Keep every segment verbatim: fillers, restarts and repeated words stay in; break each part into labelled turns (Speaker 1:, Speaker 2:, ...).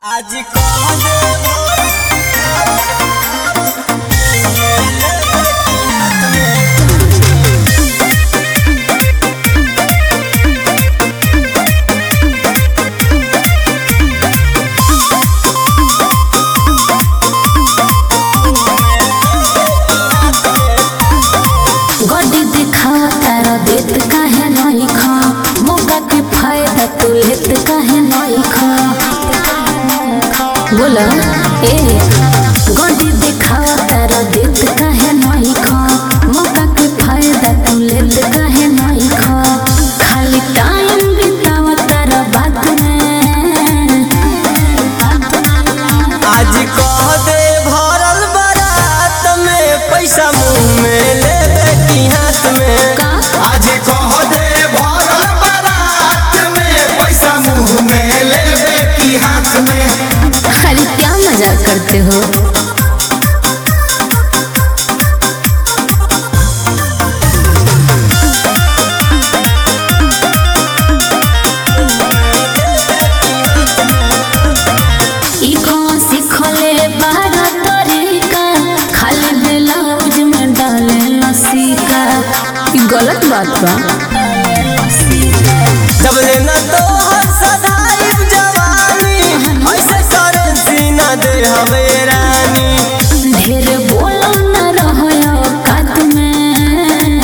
Speaker 1: आज कह दे
Speaker 2: गड्डी दिखावा तारा देत काहे नहीं खा मौका के फायदा तू लेत काहे नहीं खा बोला ए गड्डी दिखावा तारा देत काहे नहीं खा मौका के फायदा तू लेत काहे नहीं खा खाली टाइम बितावा तारा बात में
Speaker 1: आज कह दे भरल बारात में पैसा मुंह में लेबे की हाथ में
Speaker 2: का
Speaker 3: आज कह दे भरल बारात में पैसा मुंह में लेबे की हाथ में।
Speaker 2: अरे क्या मजाक करते हो। ई कौन सिखले बारा तरीका खाली ब्लाउज में डाले लसीका ई गलत बात बा।
Speaker 1: जब लेना तो हर सदाई जवानी ऐसे करेंसी ना दे हवे रानी।
Speaker 2: ढेर बोलो न रहो औकात में।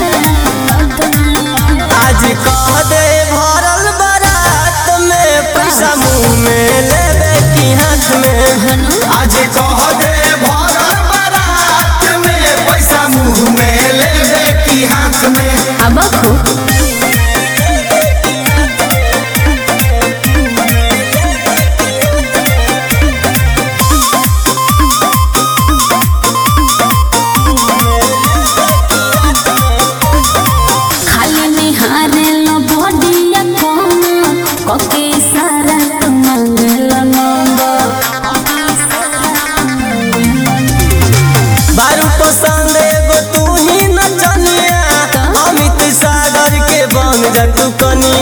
Speaker 1: आज कह दे भरल बारात में पैसा मुंह में लेबे की हाथ में।
Speaker 3: आज कह दे भरल बारात में पैसा मुंह में लेबे की हाथ में।
Speaker 2: अब हो खाली निहारे लो बॉडिया कम कके सारा तू मांगेला नंबर।
Speaker 1: बारू पसंद एगो तू ही नचनिया अमित सागर के बन जा तू कनिया।